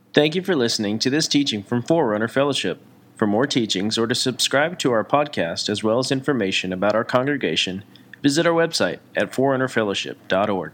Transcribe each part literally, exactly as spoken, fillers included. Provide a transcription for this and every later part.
Thank you for listening to this teaching from Forerunner Fellowship. For more teachings or to subscribe to our podcast as well as information about our congregation, visit our website at forerunner fellowship dot org.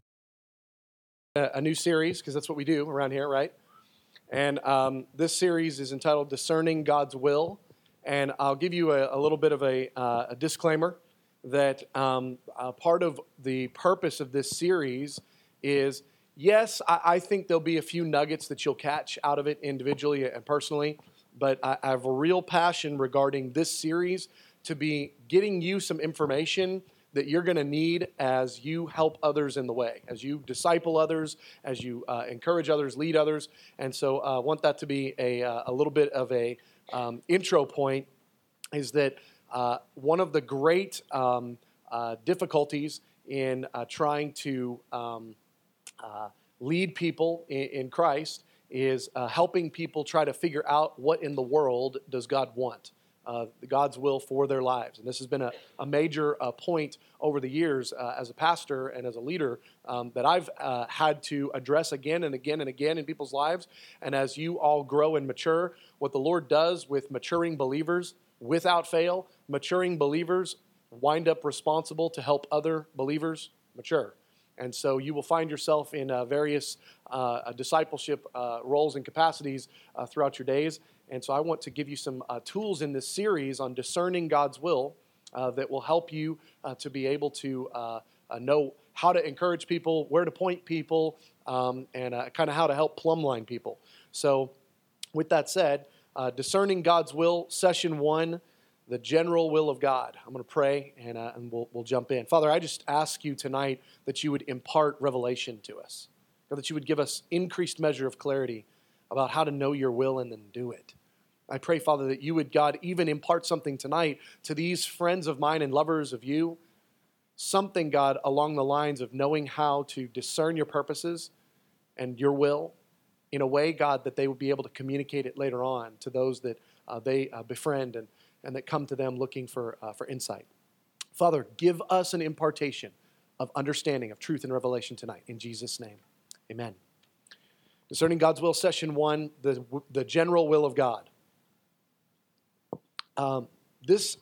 A new series, because that's what we do around here, right? And um, this series is entitled Discerning God's Will. And I'll give you a, a little bit of a, uh, a disclaimer that um, uh, part of the purpose of this series is, yes, I, I think there'll be a few nuggets that you'll catch out of it individually and personally, but I, I have a real passion regarding this series to be getting you some information that you're going to need as you help others in the way, as you disciple others, as you uh, encourage others, lead others. And so I uh, want that to be a, uh, a little bit of a um, intro point, is that uh, one of the great um, uh, difficulties in uh, trying to um, uh, lead people in, in Christ is uh, helping people try to figure out what in the world does God want. Uh, God's will for their lives. And this has been a, a major uh, point over the years uh, as a pastor and as a leader um, that I've uh, had to address again and again and again in people's lives. And as you all grow and mature, what the Lord does with maturing believers, without fail, maturing believers wind up responsible to help other believers mature. And so you will find yourself in uh, various uh, discipleship uh, roles and capacities uh, throughout your days. And so I want to give you some uh, tools in this series on discerning God's will uh, that will help you uh, to be able to uh, uh, know how to encourage people, where to point people, um, and uh, kind of how to help plumbline people. So with that said, uh, discerning God's will, session one, the general will of God. I'm going to pray and, uh, and we'll, we'll jump in. Father, I just ask you tonight that you would impart revelation to us, or that you would give us increased measure of clarity about how to know your will and then do it. I pray, Father, that you would, God, even impart something tonight to these friends of mine and lovers of you, something, God, along the lines of knowing how to discern your purposes and your will in a way, God, that they would be able to communicate it later on to those that uh, they uh, befriend and, and that come to them looking for, uh, for insight. Father, give us an impartation of understanding of truth and revelation tonight. In Jesus' name, amen. Discerning God's will, session one, the, the general will of God. Um, this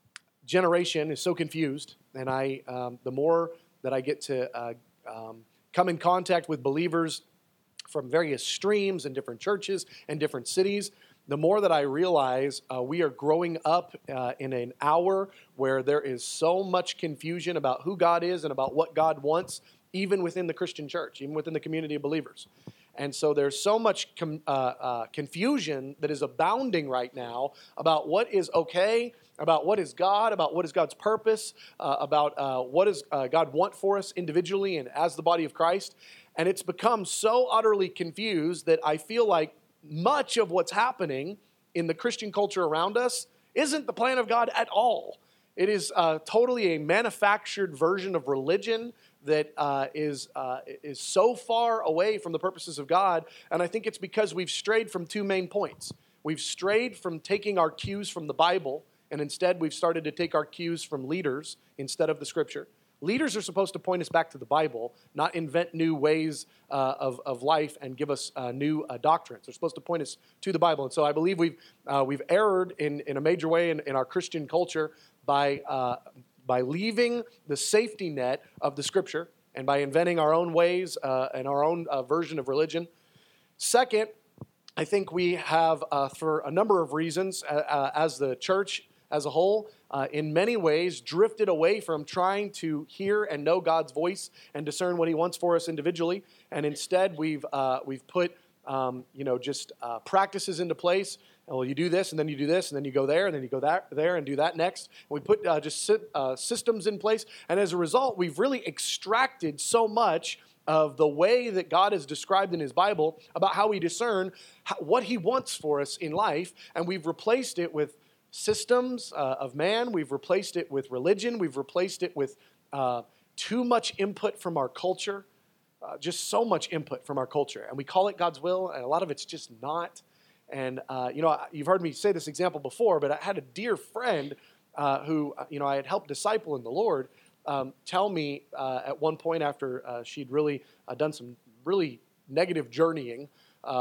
generation is so confused, and I, um, the more that I get to uh, um, come in contact with believers from various streams and different churches and different cities, the more that I realize uh, we are growing up uh, in an hour where there is so much confusion about who God is and about what God wants, even within the Christian church, even within the community of believers. And so there's so much com- uh, uh, confusion that is abounding right now about what is okay, about what is God, about what is God's purpose, uh, about uh, what does uh, God want for us individually and as the body of Christ. And it's become so utterly confused that I feel like much of what's happening in the Christian culture around us isn't the plan of God at all. It is uh, totally a manufactured version of religion that uh, is uh, is so far away from the purposes of God. And I think it's because we've strayed from two main points. We've strayed from taking our cues from the Bible, and instead we've started to take our cues from leaders instead of the Scripture. Leaders are supposed to point us back to the Bible, not invent new ways uh, of, of life and give us uh, new uh, doctrines. They're supposed to point us to the Bible. And so I believe we've uh, we've erred in, in a major way in, in our Christian culture by uh, by leaving the safety net of the Scripture and by inventing our own ways uh, and our own uh, version of religion. Second, I think we have, uh, for a number of reasons, uh, uh, as the church as a whole, uh, in many ways, drifted away from trying to hear and know God's voice and discern what He wants for us individually, and instead we've uh, we've put um, you know just uh, practices into place. Well, you do this, and then you do this, and then you go there, and then you go that, there, and do that next. And we put uh, just sit, uh, systems in place, and as a result, we've really extracted so much of the way that God is described in His Bible about how we discern how, what He wants for us in life, and we've replaced it with systems uh, of man. We've replaced it with religion. We've replaced it with uh, too much input from our culture, uh, just so much input from our culture. And we call it God's will, and a lot of it's just not. And, uh, you know, you've heard me say this example before, but I had a dear friend uh, who, you know, I had helped disciple in the Lord um, tell me uh, at one point after uh, she'd really uh, done some really negative journeying uh,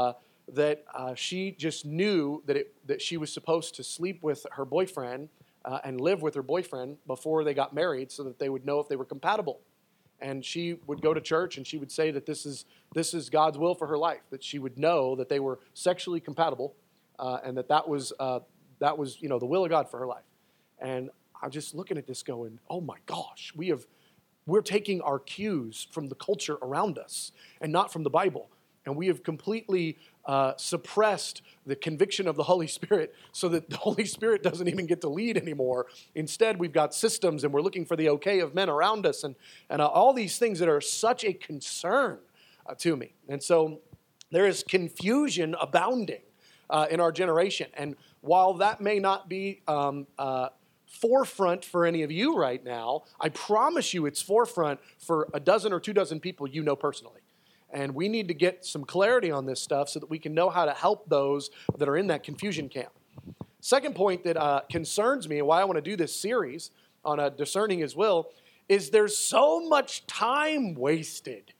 that uh, she just knew that it, that she was supposed to sleep with her boyfriend uh, and live with her boyfriend before they got married so that they would know if they were compatible. And she would go to church and she would say that this is this is God's will for her life, that she would know that they were sexually compatible uh, and that that was, uh, that was, you know, the will of God for her life. And I'm just looking at this going, oh my gosh, we have, we're taking our cues from the culture around us and not from the Bible. And we have completely uh, suppressed the conviction of the Holy Spirit so that the Holy Spirit doesn't even get to lead anymore. Instead, we've got systems and we're looking for the okay of men around us and, and uh, all these things that are such a concern uh, to me. And so there is confusion abounding uh, in our generation. And while that may not be um, uh, forefront for any of you right now, I promise you it's forefront for a dozen or two dozen people you know personally. And we need to get some clarity on this stuff so that we can know how to help those that are in that confusion camp. Second point that uh, concerns me and why I want to do this series on uh, discerning His will is there's so much time wasted.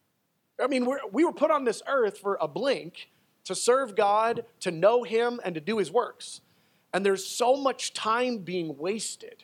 I mean, we're, we were put on this earth for a blink to serve God, to know Him, and to do His works. And there's so much time being wasted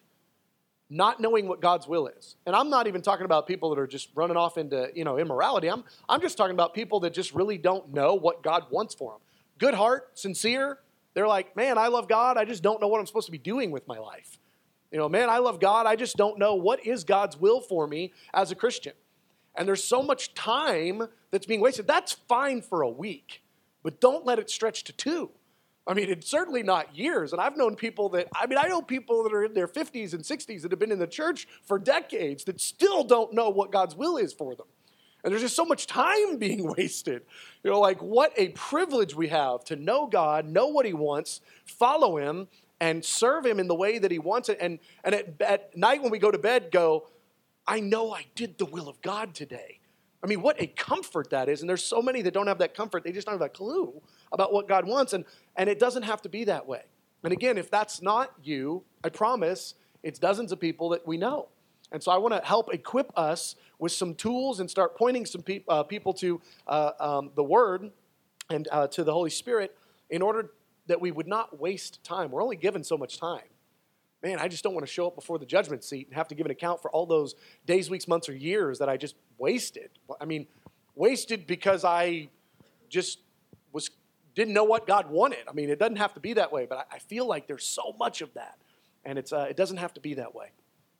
not knowing what God's will is. And I'm not even talking about people that are just running off into, you know, immorality. I'm, I'm just talking about people that just really don't know what God wants for them. Good heart, sincere. They're like, man, I love God. I just don't know what I'm supposed to be doing with my life. You know, man, I love God. I just don't know what is God's will for me as a Christian. And there's so much time that's being wasted. That's fine for a week, but don't let it stretch to two. I mean, it's certainly not years. And I've known people that, I mean, I know people that are in their fifties and sixties that have been in the church for decades that still don't know what God's will is for them. And there's just so much time being wasted. You know, like what a privilege we have to know God, know what He wants, follow Him, and serve Him in the way that He wants it. And, and at, at night when we go to bed, go, I know I did the will of God today. I mean, what a comfort that is. And there's so many that don't have that comfort. They just don't have a clue about what God wants. And, and it doesn't have to be that way. And again, if that's not you, I promise it's dozens of people that we know. And so I want to help equip us with some tools and start pointing some pe- uh, people to uh, um, the Word and uh, to the Holy Spirit in order that we would not waste time. We're only given so much time. Man, I just don't want to show up before the judgment seat and have to give an account for all those days, weeks, months, or years that I just wasted. I mean, wasted because I just was didn't know what God wanted. I mean, it doesn't have to be that way, but I feel like there's so much of that, and it's uh, it doesn't have to be that way.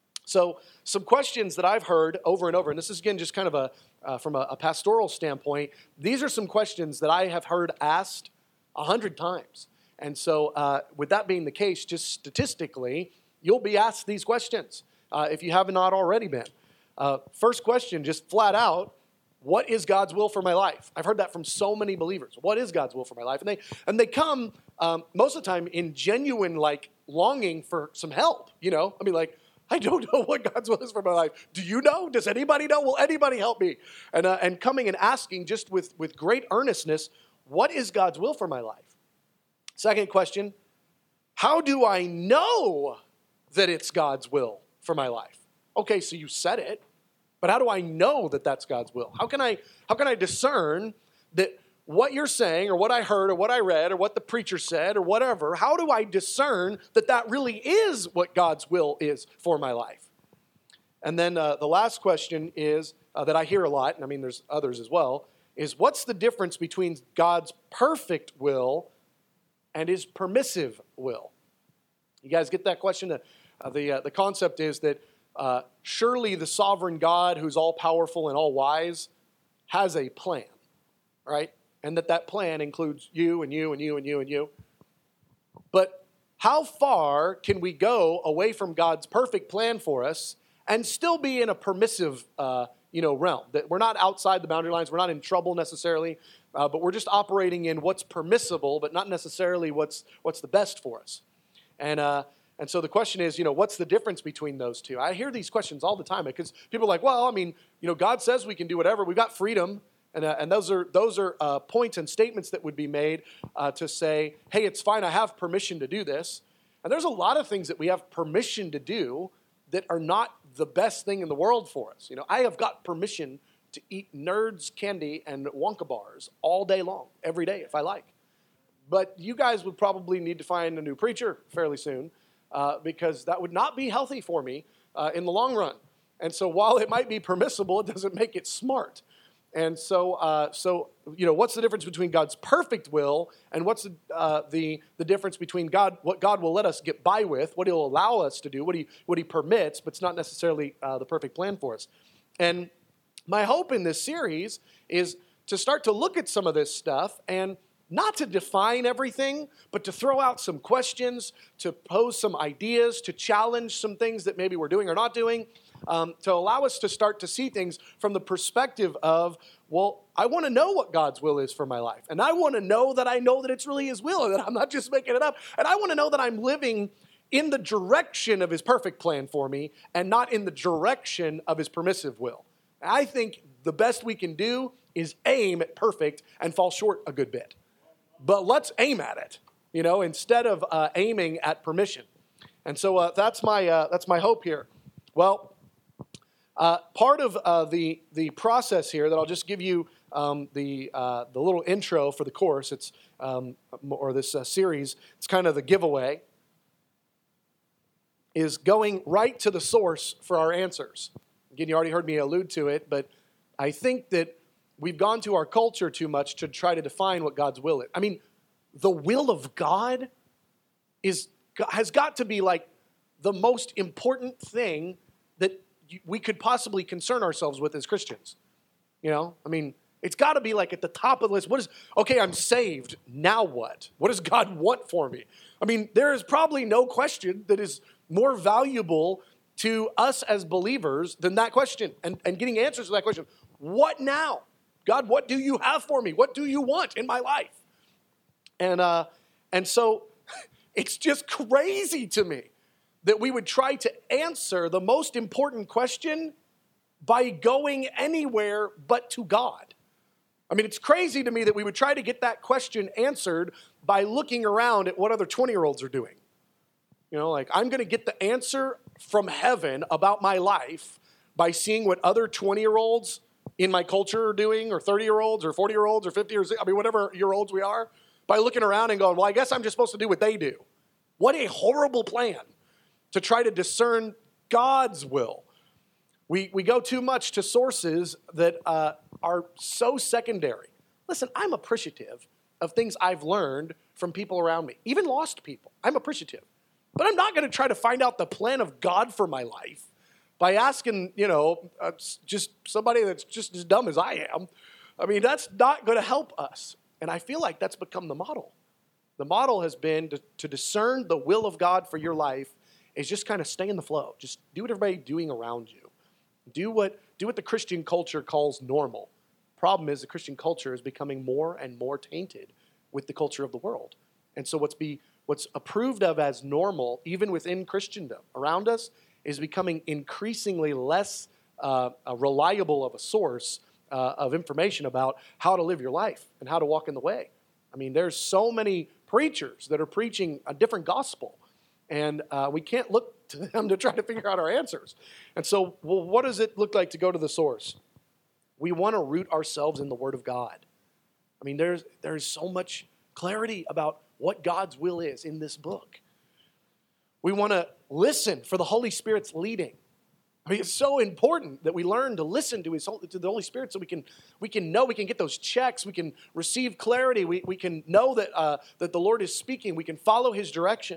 So some questions that I've heard over and over, and this is, again, just kind of a uh, from a, a pastoral standpoint, these are some questions that I have heard asked a hundred times. And so uh, with that being the case, just statistically, you'll be asked these questions uh, if you have not already been. Uh, first question, just flat out, what is God's will for my life? I've heard that from so many believers. What is God's will for my life? And they and they come um, most of the time in genuine, like, longing for some help. You know, I mean, like, I don't know what God's will is for my life. Do you know? Does anybody know? Will anybody help me? And uh, and coming and asking just with, with great earnestness, what is God's will for my life? Second question, how do I know that it's God's will for my life? Okay, so you said it, but how do I know that that's God's will? How can I how can I discern that what you're saying or what I heard or what I read or what the preacher said or whatever, how do I discern that that really is what God's will is for my life? And then uh, the last question is, uh, that I hear a lot, and I mean there's others as well, is what's the difference between God's perfect will and His permissive will? You guys get that question? Uh, the, uh, the concept is that uh, surely the sovereign God who's all-powerful and all-wise has a plan, right? And that that plan includes you and you and you and you and you. But how far can we go away from God's perfect plan for us and still be in a permissive uh, you know, realm? That we're not outside the boundary lines. We're not in trouble necessarily. Uh, but we're just operating in what's permissible, but not necessarily what's what's the best for us. And uh, and so the question is, you know, what's the difference between those two? I hear these questions all the time because people are like, well, I mean, you know, God says we can do whatever. We've got freedom, and uh, and those are those are uh, points and statements that would be made uh, to say, hey, it's fine. I have permission to do this. And there's a lot of things that we have permission to do that are not the best thing in the world for us. You know, I have got permission to eat Nerds candy and Wonka bars all day long, every day if I like. But you guys would probably need to find a new preacher fairly soon uh, because that would not be healthy for me uh, in the long run. And so while it might be permissible, it doesn't make it smart. And so, uh, so you know, what's the difference between God's perfect will and what's the, uh, the the difference between God, what God will let us get by with, what He'll allow us to do, what He what He permits, but it's not necessarily uh, the perfect plan for us. And my hope in this series is to start to look at some of this stuff and not to define everything, but to throw out some questions, to pose some ideas, to challenge some things that maybe we're doing or not doing. Um, to allow us to start to see things from the perspective of, well, I want to know what God's will is for my life. And I want to know that I know that it's really His will and that I'm not just making it up. And I want to know that I'm living in the direction of His perfect plan for me and not in the direction of His permissive will. I think the best we can do is aim at perfect and fall short a good bit. But let's aim at it, you know, instead of uh, aiming at permission. And so uh, that's my uh, that's my hope here. Well, Uh, part of uh, the the process here that I'll just give you um, the uh, the little intro for the course. It's um, or this uh, series. It's kind of the giveaway. Is going right to the source for our answers. Again, you already heard me allude to it, but I think that we've gone to our culture too much to try to define what God's will is. I mean, the will of God is has got to be like the most important thing that we could possibly concern ourselves with as Christians. You know, I mean, it's got to be like at the top of the list. What is, okay, I'm saved. Now what? What does God want for me? I mean, there is probably no question that is more valuable to us as believers than that question and, and getting answers to that question. What now? God, what do you have for me? What do you want in my life? And, uh, and so it's just crazy to me that we would try to answer the most important question by going anywhere but to God. I mean, it's crazy to me that we would try to get that question answered by looking around at what other twenty-year-olds are doing. You know, like, I'm going to get the answer from heaven about my life by seeing what other twenty-year-olds in my culture are doing, or thirty-year-olds, or forty-year-olds, or fifty, or I mean, whatever year olds we are, by looking around and going, well, I guess I'm just supposed to do what they do. What a horrible plan to try to discern God's will. We we go too much to sources that uh, are so secondary. Listen, I'm appreciative of things I've learned from people around me, even lost people. I'm appreciative. But I'm not going to try to find out the plan of God for my life by asking, you know, uh, just somebody that's just as dumb as I am. I mean, that's not going to help us. And I feel like that's become the model. The model has been to, to discern the will of God for your life is just kind of stay in the flow. Just do what everybody's doing around you. Do what, do what the Christian culture calls normal. Problem is the Christian culture is becoming more and more tainted with the culture of the world. And so what's be what's approved of as normal, even within Christendom around us, is becoming increasingly less uh, uh, reliable of a source uh, of information about how to live your life and how to walk in the way. I mean, there's so many preachers that are preaching a different gospel. And uh, we can't look to them to try to figure out our answers. And so, well, what does it look like to go to the source? We want to root ourselves in the Word of God. I mean, there's there's so much clarity about what God's will is in this book. We want to listen for the Holy Spirit's leading. I mean, it's so important that we learn to listen to His to the Holy Spirit, so we can we can know, we can get those checks, we can receive clarity, we we can know that uh, that the Lord is speaking, we can follow His direction.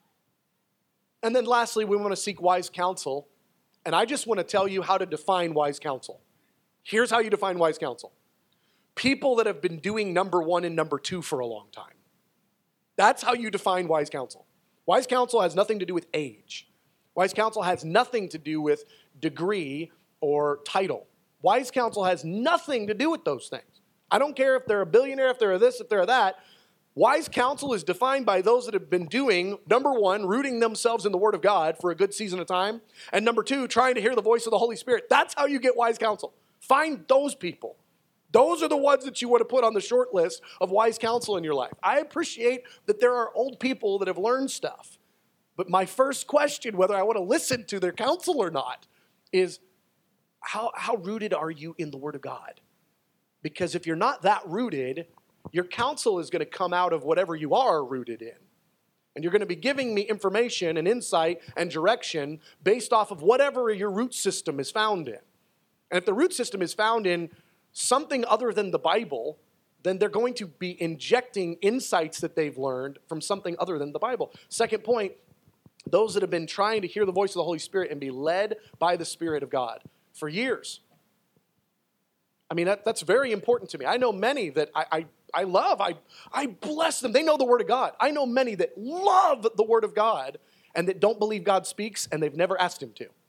And then lastly, we want to seek wise counsel. And I just want to tell you how to define wise counsel. Here's how you define wise counsel. People that have been doing number one and number two for a long time. That's how you define wise counsel. Wise counsel has nothing to do with age. Wise counsel has nothing to do with degree or title. Wise counsel has nothing to do with those things. I don't care if they're a billionaire, if they're this, if they're that. Wise counsel is defined by those that have been doing, number one, rooting themselves in the Word of God for a good season of time, and number two, trying to hear the voice of the Holy Spirit. That's how you get wise counsel. Find those people. Those are the ones that you want to put on the short list of wise counsel in your life. I appreciate that there are old people that have learned stuff, but my first question, whether I want to listen to their counsel or not, is how, how rooted are you in the Word of God? Because if you're not that rooted, your counsel is going to come out of whatever you are rooted in. And you're going to be giving me information and insight and direction based off of whatever your root system is found in. And if the root system is found in something other than the Bible, then they're going to be injecting insights that they've learned from something other than the Bible. Second point, those that have been trying to hear the voice of the Holy Spirit and be led by the Spirit of God for years. I mean, that, that's very important to me. I know many that I, I, I love. I, I bless them. They know the Word of God. I know many that love the Word of God and that don't believe God speaks and they've never asked Him to.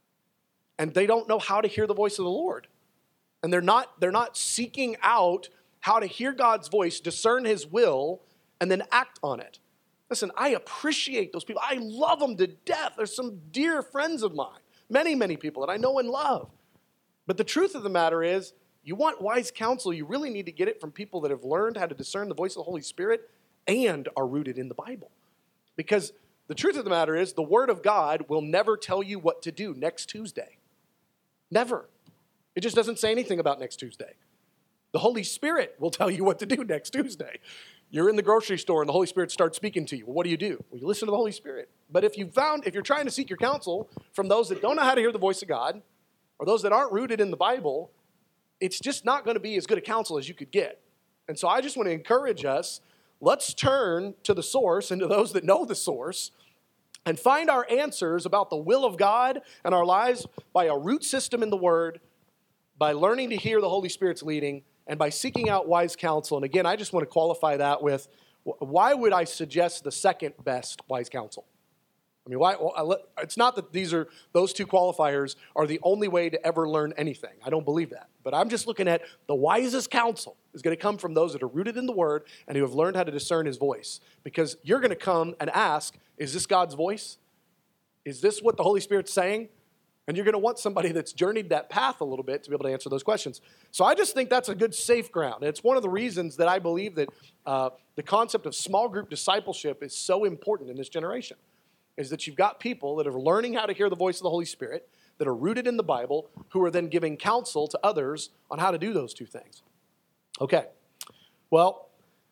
And they don't know how to hear the voice of the Lord. And they're not, they're not seeking out how to hear God's voice, discern His will, and then act on it. Listen, I appreciate those people. I love them to death. There's some dear friends of mine, many, many people that I know and love. But the truth of the matter is, you want wise counsel, you really need to get it from people that have learned how to discern the voice of the Holy Spirit and are rooted in the Bible. Because the truth of the matter is, the Word of God will never tell you what to do next Tuesday. Never. It just doesn't say anything about next Tuesday. The Holy Spirit will tell you what to do next Tuesday. You're in the grocery store and the Holy Spirit starts speaking to you. Well, what do you do? Well, you listen to the Holy Spirit. But if you found, if you're trying to seek your counsel from those that don't know how to hear the voice of God, or those that aren't rooted in the Bible, it's just not going to be as good a counsel as you could get. And so I just want to encourage us, let's turn to the source and to those that know the source and find our answers about the will of God and our lives by a root system in the Word, by learning to hear the Holy Spirit's leading, and by seeking out wise counsel. And again, I just want to qualify that with, why would I suggest the second best wise counsel? I mean, why? Well, it's not that these are those two qualifiers are the only way to ever learn anything. I don't believe that. But I'm just looking at the wisest counsel is going to come from those that are rooted in the Word and who have learned how to discern His voice. Because you're going to come and ask, is this God's voice? Is this what the Holy Spirit's saying? And you're going to want somebody that's journeyed that path a little bit to be able to answer those questions. So I just think that's a good safe ground. And it's one of the reasons that I believe that uh, the concept of small group discipleship is so important in this generation. Is that you've got people that are learning how to hear the voice of the Holy Spirit, that are rooted in the Bible, who are then giving counsel to others on how to do those two things. Okay. Well,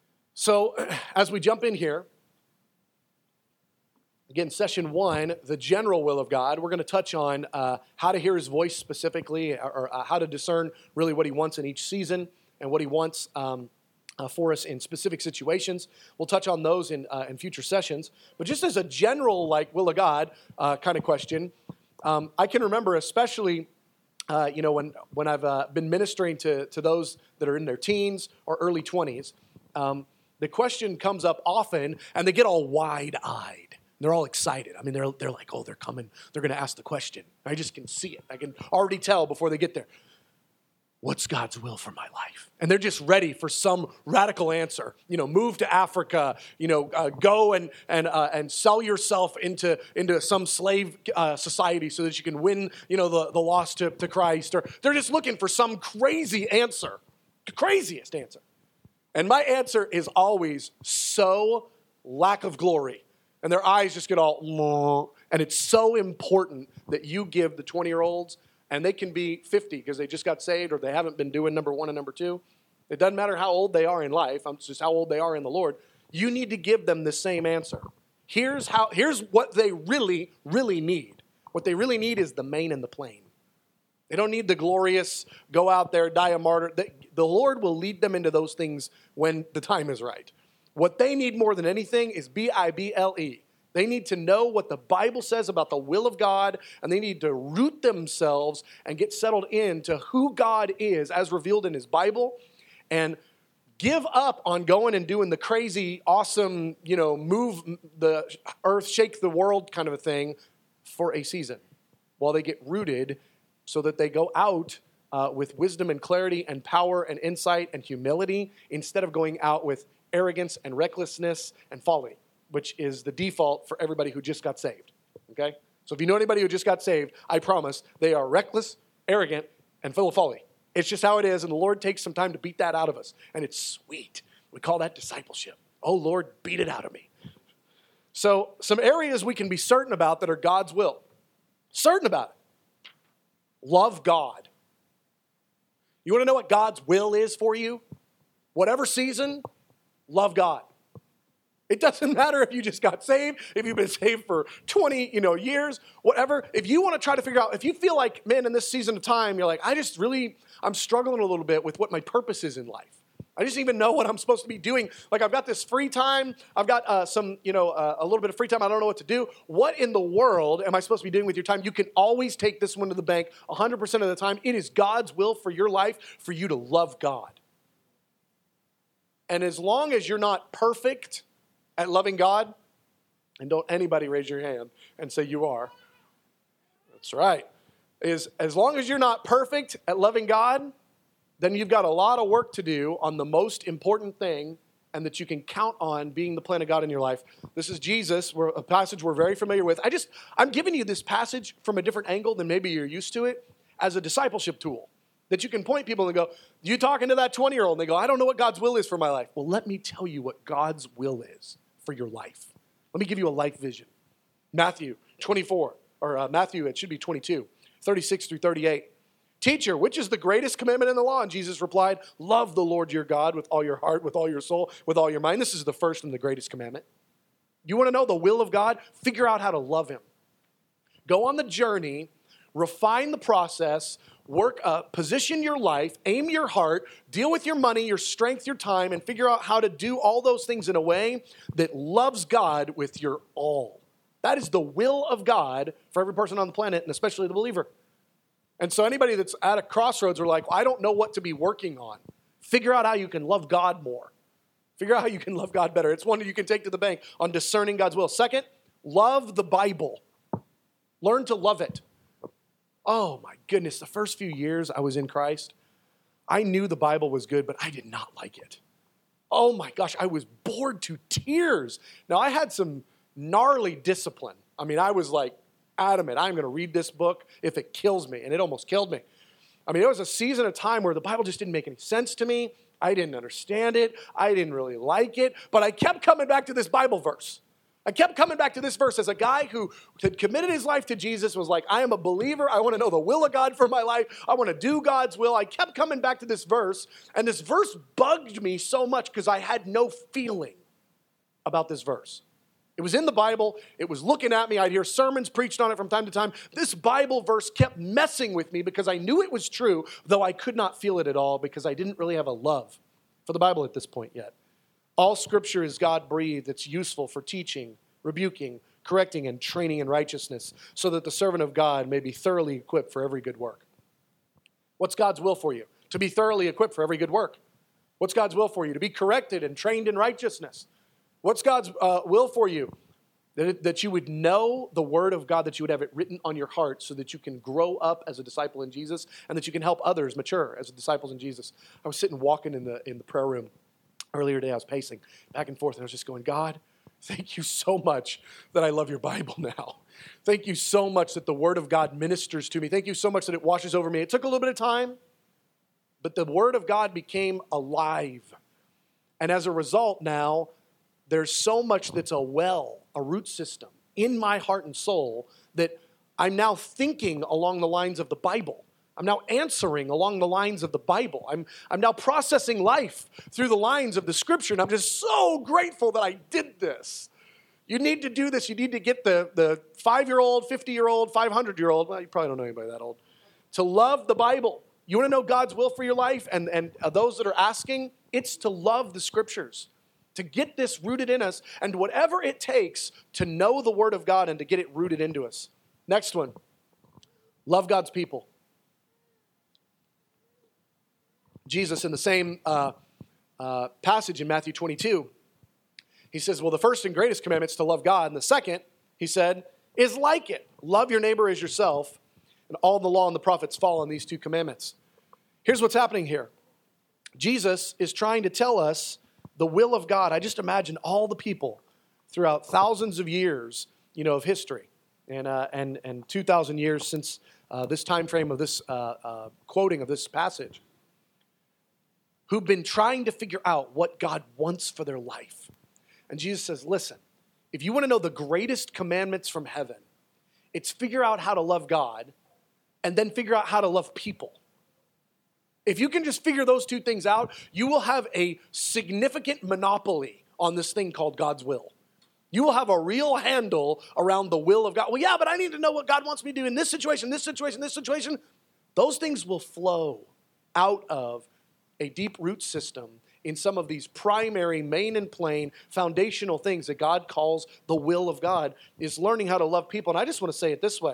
so as we jump in here, again, session one, the general will of God, we're going to touch on uh, how to hear His voice specifically, or, or uh, how to discern really what He wants in each season and what He wants um Uh, for us in specific situations. We'll touch on those in uh, in future sessions. But just as a general, like, will of God uh, kind of question, um, I can remember especially, uh, you know, when when I've uh, been ministering to, to those that are in their teens or early twenties, um, the question comes up often, and they get all wide-eyed. They're all excited. I mean, they're they're like, oh, they're coming. They're going to ask the question. I just can see it. I can already tell before they get there. What's God's will for my life? And they're just ready for some radical answer. You know, move to Africa. You know, uh, go and and uh, and sell yourself into into some slave uh, society so that you can win, you know, the, the lost to, to Christ. Or they're just looking for some crazy answer, the craziest answer. And my answer is always so lack of glory. And their eyes just get all, and it's so important that you give the twenty-year-olds, and they can be fifty because they just got saved or they haven't been doing number one and number two. It doesn't matter how old they are in life. It's just how old they are in the Lord. You need to give them the same answer. Here's how. Here's what they really, really need. What they really need is the main and the plain. They don't need the glorious, go out there, die a martyr. The, the Lord will lead them into those things when the time is right. What they need more than anything is B I B L E. They need to know what the Bible says about the will of God, and they need to root themselves and get settled into who God is as revealed in His Bible, and give up on going and doing the crazy, awesome, you know, move the earth, shake the world kind of a thing for a season while they get rooted so that they go out uh, with wisdom and clarity and power and insight and humility instead of going out with arrogance and recklessness and folly, which is the default for everybody who just got saved, okay? So if you know anybody who just got saved, I promise they are reckless, arrogant, and full of folly. It's just how it is, and the Lord takes some time to beat that out of us, and it's sweet. We call that discipleship. Oh, Lord, beat it out of me. So some areas we can be certain about that are God's will. Certain about it. Love God. You want to know what God's will is for you? Whatever season, love God. It doesn't matter if you just got saved, if you've been saved for twenty, you know, years, whatever. If you want to try to figure out, if you feel like, man, in this season of time, you're like, I just really, I'm struggling a little bit with what my purpose is in life. I just even know what I'm supposed to be doing. Like, I've got this free time. I've got uh, some, you know, uh, a little bit of free time. I don't know what to do. What in the world am I supposed to be doing with your time? You can always take this one to the bank one hundred percent of the time. It is God's will for your life for you to love God. And as long as you're not perfect at loving God, and don't anybody raise your hand and say you are. That's right. Is as long as you're not perfect at loving God, then you've got a lot of work to do on the most important thing, and that you can count on being the plan of God in your life. This is Jesus, we're, a passage we're very familiar with. I just, I'm giving you this passage from a different angle than maybe you're used to it, as a discipleship tool. That you can point people and go, you talking to that twenty-year-old? And they go, I don't know what God's will is for my life. Well, let me tell you what God's will is for your life. Let me give you a life vision. Matthew twenty-four, or uh, Matthew, it should be twenty-two, thirty-six through thirty-eight. Teacher, which is the greatest commandment in the law? And Jesus replied, love the Lord your God with all your heart, with all your soul, with all your mind. This is the first and the greatest commandment. You want to know the will of God? Figure out how to love him. Go on the journey, refine the process, work, uh, position your life, aim your heart, deal with your money, your strength, your time, and figure out how to do all those things in a way that loves God with your all. That is the will of God for every person on the planet, and especially the believer. And so anybody that's at a crossroads or like, I don't know what to be working on, figure out how you can love God more. Figure out how you can love God better. It's one that you can take to the bank on discerning God's will. Second, love the Bible. Learn to love it. Oh my goodness, the first few years I was in Christ, I knew the Bible was good, but I did not like it. Oh my gosh, I was bored to tears. Now, I had some gnarly discipline. I mean, I was like adamant, I'm going to read this book if it kills me, and it almost killed me. I mean, it was a season of time where the Bible just didn't make any sense to me. I didn't understand it. I didn't really like it, but I kept coming back to this Bible verse. I kept coming back to this verse as a guy who had committed his life to Jesus, was like, I am a believer. I want to know the will of God for my life. I want to do God's will. I kept coming back to this verse, and this verse bugged me so much because I had no feeling about this verse. It was in the Bible. It was looking at me. I'd hear sermons preached on it from time to time. This Bible verse kept messing with me because I knew it was true, though I could not feel it at all because I didn't really have a love for the Bible at this point yet. All Scripture is God-breathed. It's useful for teaching, rebuking, correcting, and training in righteousness, so that the servant of God may be thoroughly equipped for every good work. What's God's will for you? To be thoroughly equipped for every good work. What's God's will for you? To be corrected and trained in righteousness. What's God's uh, will for you? That, it, that you would know the Word of God, that you would have it written on your heart so that you can grow up as a disciple in Jesus and that you can help others mature as disciples in Jesus. I was sitting walking in the, in the prayer room earlier today. I was pacing back and forth, and I was just going, God, thank you so much that I love your Bible now. Thank you so much that the Word of God ministers to me. Thank you so much that it washes over me. It took a little bit of time, but the Word of God became alive. And as a result now, there's so much that's a well, a root system in my heart and soul that I'm now thinking along the lines of the Bible. I'm now answering along the lines of the Bible. I'm, I'm now processing life through the lines of the Scripture, and I'm just so grateful that I did this. You need to do this. You need to get the, the five-year-old, fifty-year-old, five hundred-year-old, well, you probably don't know anybody that old, to love the Bible. You want to know God's will for your life? And, and those that are asking, it's to love the Scriptures, to get this rooted in us, and whatever it takes to know the Word of God and to get it rooted into us. Next one, love God's people. Jesus, in the same uh, uh, passage in Matthew twenty-two, he says, well, the first and greatest commandment is to love God, and the second, he said, is like it. Love your neighbor as yourself, and all the law and the prophets fall on these two commandments. Here's what's happening here. Jesus is trying to tell us the will of God. I just imagine all the people throughout thousands of years, you know, of history, and uh, and and two thousand years since uh, this time frame of this uh, uh, quoting of this passage, who've been trying to figure out what God wants for their life. And Jesus says, listen, if you want to know the greatest commandments from heaven, it's figure out how to love God and then figure out how to love people. If you can just figure those two things out, you will have a significant monopoly on this thing called God's will. You will have a real handle around the will of God. Well, yeah, but I need to know what God wants me to do in this situation, this situation, this situation. Those things will flow out of a deep root system in some of these primary, main and plain, foundational things that God calls the will of God, is learning how to love people. And I just want to say it this way.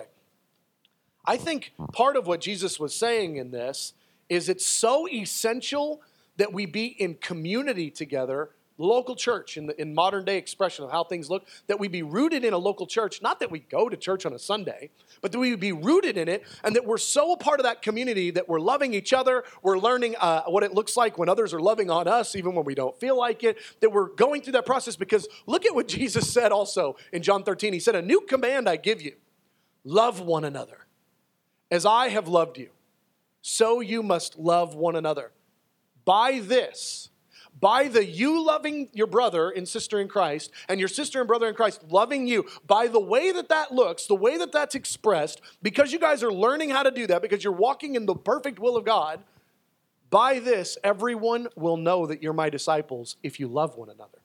I think part of what Jesus was saying in this is it's so essential that we be in community together, local church in the in modern day expression of how things look, that we be rooted in a local church, not that we go to church on a Sunday, but that we be rooted in it, and that we're so a part of that community that we're loving each other, we're learning uh, what it looks like when others are loving on us, even when we don't feel like it, that we're going through that process. Because look at what Jesus said also in John thirteen. He said, "A new command I give you, love one another. As I have loved you, so you must love one another. By this," by the you loving your brother and sister in Christ, and your sister and brother in Christ loving you, by the way that that looks, the way that that's expressed, because you guys are learning how to do that, because you're walking in the perfect will of God, by this, everyone will know that you're my disciples if you love one another.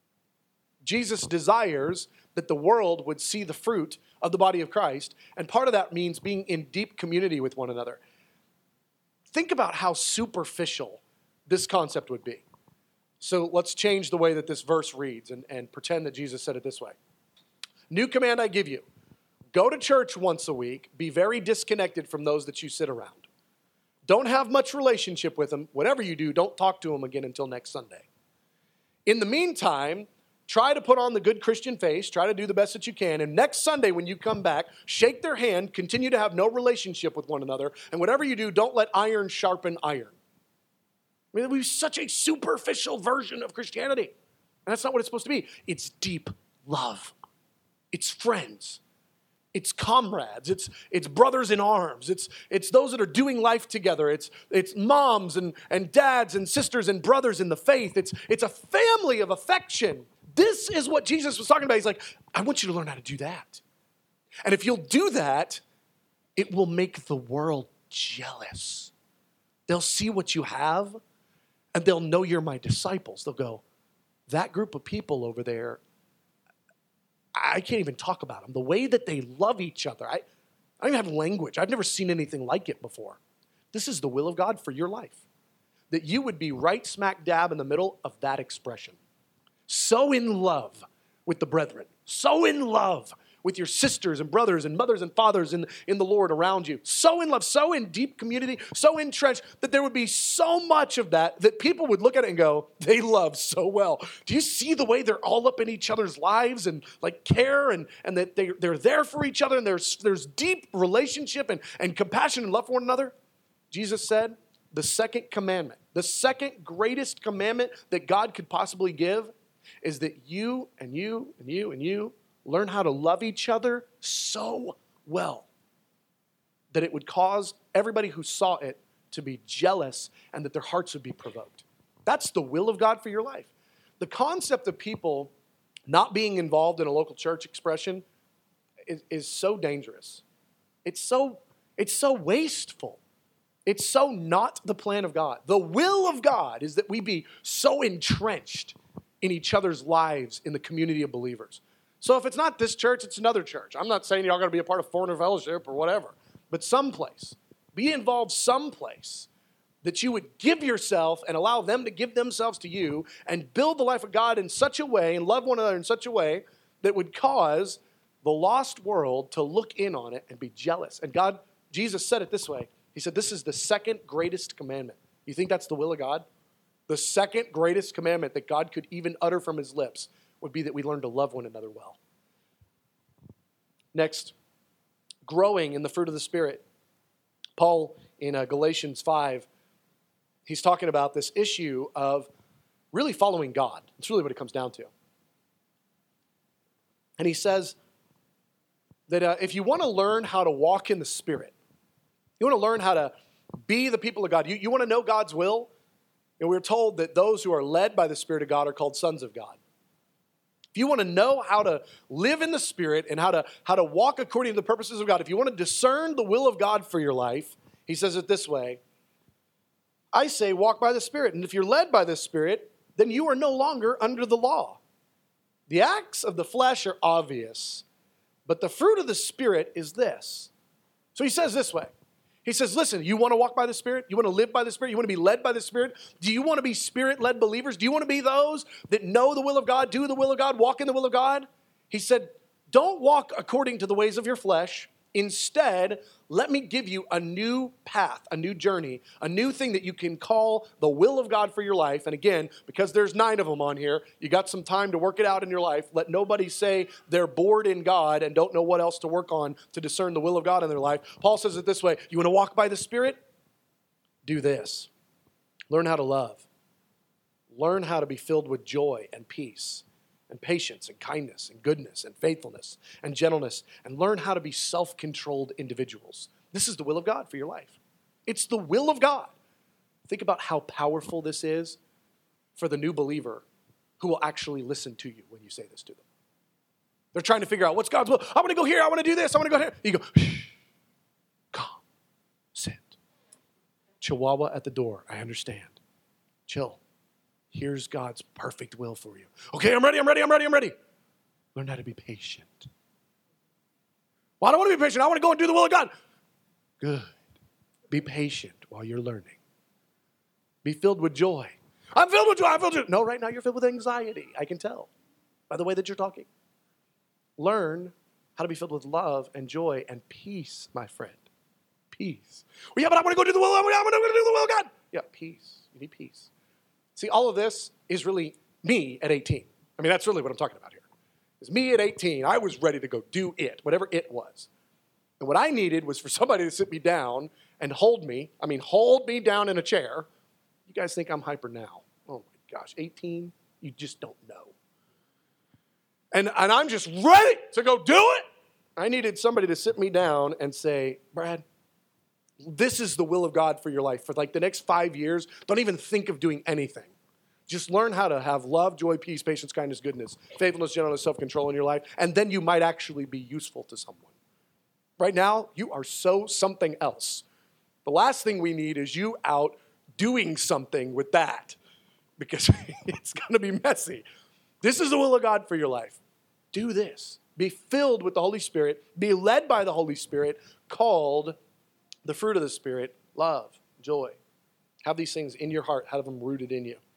Jesus desires that the world would see the fruit of the body of Christ, and part of that means being in deep community with one another. Think about how superficial this concept would be. So let's change the way that this verse reads and, and pretend that Jesus said it this way. New command I give you. Go to church once a week. Be very disconnected from those that you sit around. Don't have much relationship with them. Whatever you do, don't talk to them again until next Sunday. In the meantime, try to put on the good Christian face. Try to do the best that you can. And next Sunday when you come back, shake their hand. Continue to have no relationship with one another. And whatever you do, don't let iron sharpen iron. I mean, we're such a superficial version of Christianity. And that's not what it's supposed to be. It's deep love. It's friends. It's comrades. It's it's brothers in arms. It's it's those that are doing life together. It's it's moms and, and dads and sisters and brothers in the faith. It's it's a family of affection. This is what Jesus was talking about. He's like, I want you to learn how to do that. And if you'll do that, it will make the world jealous. They'll see what you have, and they'll know you're my disciples. They'll go, that group of people over there, I can't even talk about them. The way that they love each other, I, I don't even have language. I've never seen anything like it before. This is the will of God for your life, that you would be right smack dab in the middle of that expression. So in love with the brethren, so in love with your sisters and brothers and mothers and fathers in, in the Lord around you. So in love, so in deep community, so entrenched that there would be so much of that that people would look at it and go, they love so well. Do you see the way they're all up in each other's lives and like care and, and that they, they're there for each other and there's, there's deep relationship and, and compassion and love for one another? Jesus said, the second commandment, the second greatest commandment that God could possibly give is that you and you and you and you learn how to love each other so well that it would cause everybody who saw it to be jealous and that their hearts would be provoked. That's the will of God for your life. The concept of people not being involved in a local church expression is, is so dangerous. It's so, it's so wasteful. It's so not the plan of God. The will of God is that we be so entrenched in each other's lives in the community of believers. So if it's not this church, it's another church. I'm not saying y'all got to be a part of Foreigner Fellowship or whatever, but someplace. Be involved someplace that you would give yourself and allow them to give themselves to you and build the life of God in such a way and love one another in such a way that would cause the lost world to look in on it and be jealous. And God, Jesus said it this way. He said, this is the second greatest commandment. You think that's the will of God? The second greatest commandment that God could even utter from his lips would be that we learn to love one another well. Next, growing in the fruit of the Spirit. Paul in uh, Galatians five, he's talking about this issue of really following God. It's really what it comes down to. And he says that uh, if you want to learn how to walk in the Spirit, you want to learn how to be the people of God, you, you want to know God's will, and we're told that those who are led by the Spirit of God are called sons of God. If if you want to know how to live in the Spirit and how to, how to walk according to the purposes of God, if you want to discern the will of God for your life, he says it this way, I say walk by the Spirit. And if you're led by the Spirit, then you are no longer under the law. The acts of the flesh are obvious, but the fruit of the Spirit is this. So he says this way. He says, listen, you want to walk by the Spirit? You want to live by the Spirit? You want to be led by the Spirit? Do you want to be Spirit-led believers? Do you want to be those that know the will of God, do the will of God, walk in the will of God? He said, don't walk according to the ways of your flesh. Instead, let me give you a new path, a new journey, a new thing that you can call the will of God for your life. And again, because there's nine of them on here, you got some time to work it out in your life. Let nobody say they're bored in God and don't know what else to work on to discern the will of God in their life. Paul says it this way, you want to walk by the Spirit? Do this. Learn how to love. Learn how to be filled with joy and peace and patience and kindness and goodness and faithfulness and gentleness, and learn how to be self-controlled individuals. This is the will of God for your life. It's the will of God. Think about how powerful this is for the new believer who will actually listen to you when you say this to them. They're trying to figure out what's God's will. I want to go here. I want to do this. I want to go here. You go, shh, calm, sit. Chihuahua at the door. I understand. Chill. Here's God's perfect will for you. Okay, I'm ready, I'm ready, I'm ready, I'm ready. Learn how to be patient. Well, I don't want to be patient. I want to go and do the will of God. Good. Be patient while you're learning. Be filled with joy. I'm filled with joy. I'm filled with joy. No, right now you're filled with anxiety. I can tell by the way that you're talking. Learn how to be filled with love and joy and peace, my friend. Peace. Well, yeah, but I want to go do the will. I want to go do the will of God. Yeah, peace. You need peace. See, all of this is really me at eighteen. I mean, that's really what I'm talking about here. It's me at eighteen. I was ready to go do it, whatever it was. And what I needed was for somebody to sit me down and hold me. I mean, hold me down in a chair. You guys think I'm hyper now. Oh, my gosh. eighteen? You just don't know. And, and I'm just ready to go do it. I needed somebody to sit me down and say, Brad, this is the will of God for your life. For like the next five years, don't even think of doing anything. Just learn how to have love, joy, peace, patience, kindness, goodness, faithfulness, gentleness, self-control in your life, and then you might actually be useful to someone. Right now, you are so something else. The last thing we need is you out doing something with that, because it's going to be messy. This is the will of God for your life. Do this. Be filled with the Holy Spirit. Be led by the Holy Spirit, called the fruit of the Spirit, love, joy. Have these things in your heart. Have them rooted in you.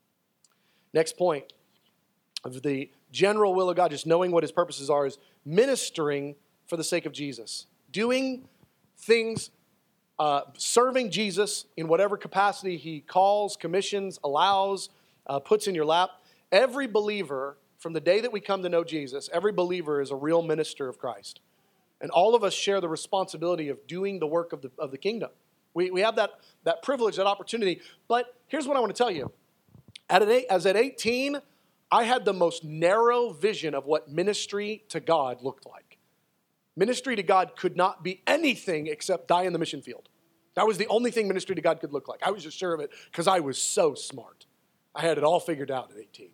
Next point of the general will of God, just knowing what his purposes are, is ministering for the sake of Jesus. Doing things, uh, serving Jesus in whatever capacity he calls, commissions, allows, uh, puts in your lap. Every believer, from the day that we come to know Jesus, every believer is a real minister of Christ. And all of us share the responsibility of doing the work of the, of the kingdom. We, we have that, that privilege, that opportunity. But here's what I want to tell you. At an eight, as at eighteen, I had the most narrow vision of what ministry to God looked like. Ministry to God could not be anything except die in the mission field. That was the only thing ministry to God could look like. I was just sure of it because I was so smart. I had it all figured out at eighteen.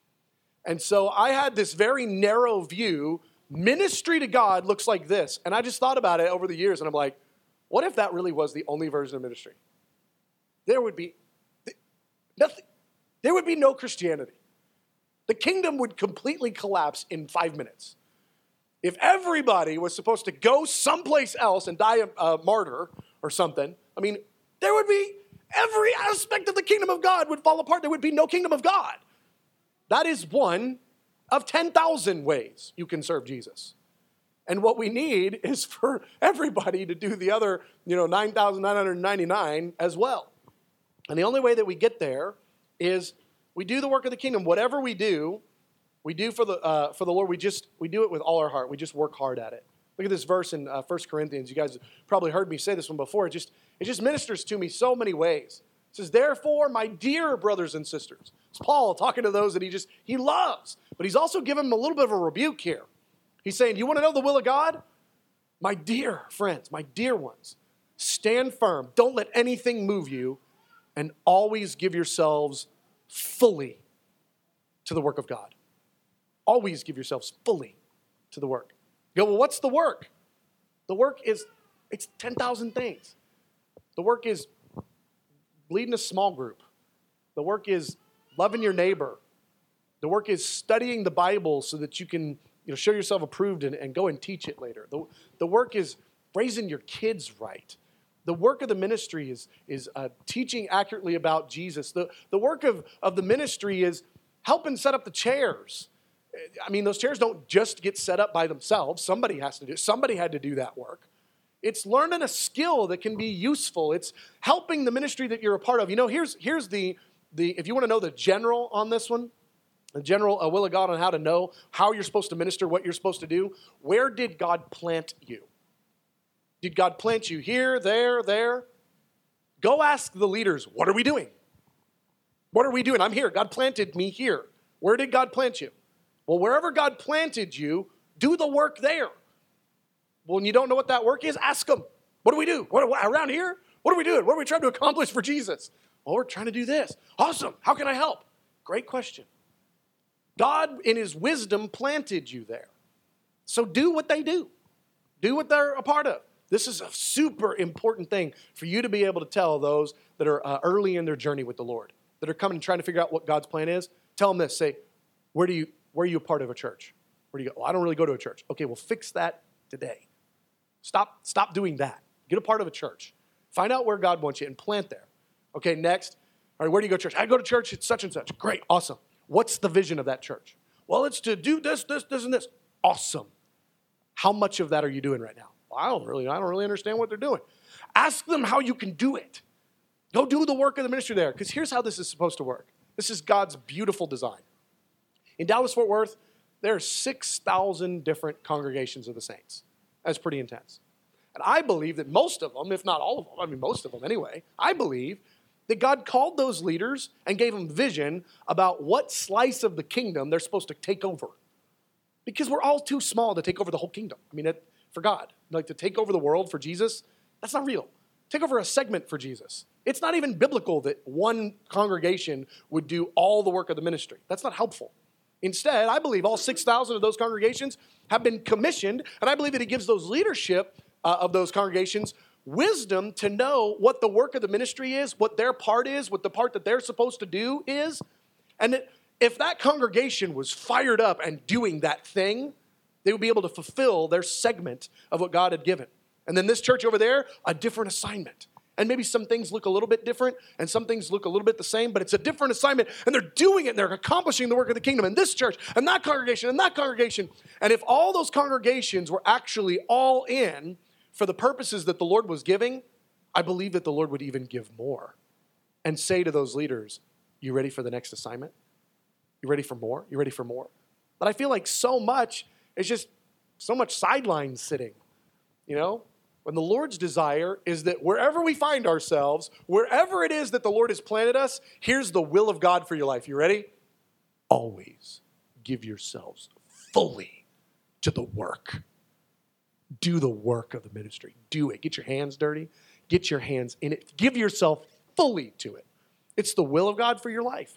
And so I had this very narrow view. Ministry to God looks like this. And I just thought about it over the years, and I'm like, what if that really was the only version of ministry? There would be nothing. There would be no Christianity. The kingdom would completely collapse in five minutes. If everybody was supposed to go someplace else and die a, a martyr or something, I mean, there would be, every aspect of the kingdom of God would fall apart. There would be no kingdom of God. That is one of ten thousand ways you can serve Jesus. And what we need is for everybody to do the other, you know, nine thousand nine hundred ninety-nine as well. And the only way that we get there is we do the work of the kingdom. Whatever we do, we do for the uh, for the Lord. We just we do it with all our heart. We just work hard at it. Look at this verse in uh, First Corinthians. You guys probably heard me say this one before. It just it just ministers to me so many ways. It says, therefore, my dear brothers and sisters. It's Paul talking to those that he just he loves, but he's also giving them a little bit of a rebuke here. He's saying, you want to know the will of God? My dear friends, my dear ones, stand firm. Don't let anything move you, and always give yourselves fully to the work of God. Always give yourselves fully to the work. You go, well, what's the work? The work is, it's ten thousand things. The work is leading a small group. The work is loving your neighbor. The work is studying the Bible so that you can, you know, show yourself approved and, and go and teach it later. The, the work is raising your kids right. The work of the ministry is, is uh, teaching accurately about Jesus. The, the work of, of the ministry is helping set up the chairs. I mean, those chairs don't just get set up by themselves. Somebody has to do it. Somebody had to do that work. It's learning a skill that can be useful. It's helping the ministry that you're a part of. You know, here's, here's the, the, if you want to know the general on this one, the general uh, will of God on how to know how you're supposed to minister, what you're supposed to do, where did God plant you? Did God plant you here, there, there? Go ask the leaders, what are we doing? What are we doing? I'm here. God planted me here. Where did God plant you? Well, wherever God planted you, do the work there. Well, when you don't know what that work is, ask them. What do we do? What, what, around here? What are we doing? What are we trying to accomplish for Jesus? Well, we're trying to do this. Awesome. How can I help? Great question. God, in his wisdom, planted you there. So do what they do. Do what they're a part of. This is a super important thing for you to be able to tell those that are uh, early in their journey with the Lord, that are coming and trying to figure out what God's plan is. Tell them this. Say, where do you, where are you a part of a church? Where do you go? Well, I don't really go to a church. Okay, well, fix that today. Stop, stop doing that. Get a part of a church. Find out where God wants you and plant there. Okay, next. All right, where do you go to church? I go to church at such and such. Great, awesome. What's the vision of that church? Well, it's to do this, this, this, and this. Awesome. How much of that are you doing right now? Well, I don't really, I don't really understand what they're doing. Ask them how you can do it. Go do the work of the ministry there. Because here's how this is supposed to work. This is God's beautiful design. In Dallas-Fort Worth, there are six thousand different congregations of the saints. That's pretty intense. And I believe that most of them, if not all of them, I mean most of them anyway, I believe that God called those leaders and gave them vision about what slice of the kingdom they're supposed to take over. Because we're all too small to take over the whole kingdom. I mean, it, for God, like to take over the world for Jesus, that's not real. Take over a segment for Jesus. It's not even biblical that one congregation would do all the work of the ministry. That's not helpful. Instead, I believe all six thousand of those congregations have been commissioned, and I believe that he gives those leadership uh, of those congregations wisdom to know what the work of the ministry is, what their part is, what the part that they're supposed to do is. And that if that congregation was fired up and doing that thing, they would be able to fulfill their segment of what God had given. And then this church over there, a different assignment. And maybe some things look a little bit different and some things look a little bit the same, but it's a different assignment and they're doing it and they're accomplishing the work of the kingdom in this church and that congregation and that congregation. And if all those congregations were actually all in for the purposes that the Lord was giving, I believe that the Lord would even give more and say to those leaders, you ready for the next assignment? You ready for more? You ready for more? But I feel like so much is just so much sideline sitting, you know? When the Lord's desire is that wherever we find ourselves, wherever it is that the Lord has planted us, here's the will of God for your life. You ready? Always give yourselves fully to the work. Do the work of the ministry. Do it. Get your hands dirty. Get your hands in it. Give yourself fully to it. It's the will of God for your life.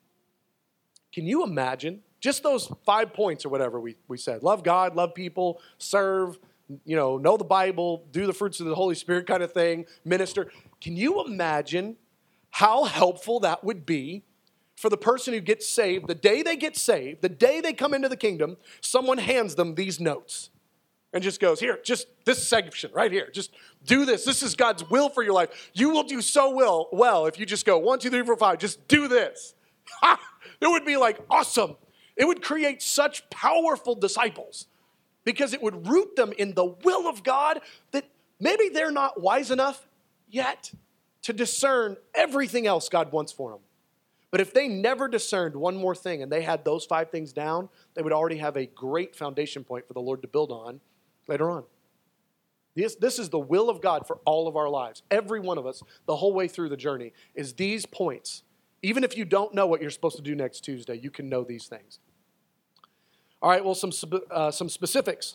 Can you imagine just those five points or whatever we, we said? Love God, love people, serve, you know, know the Bible, do the fruits of the Holy Spirit kind of thing, minister. Can you imagine how helpful that would be for the person who gets saved? The day they get saved, the day they come into the kingdom, someone hands them these notes and just goes, here, just this section right here. Just do this. This is God's will for your life. You will do so well, well if you just go one, two, three, four, five. Just do this. Ha! It would be like awesome. It would create such powerful disciples because it would root them in the will of God that maybe they're not wise enough yet to discern everything else God wants for them. But if they never discerned one more thing and they had those five things down, they would already have a great foundation point for the Lord to build on later on. This, this is the will of God for all of our lives. Every one of us, the whole way through the journey, is these points. Even if you don't know what you're supposed to do next Tuesday, you can know these things. All right, well, some, uh, some specifics.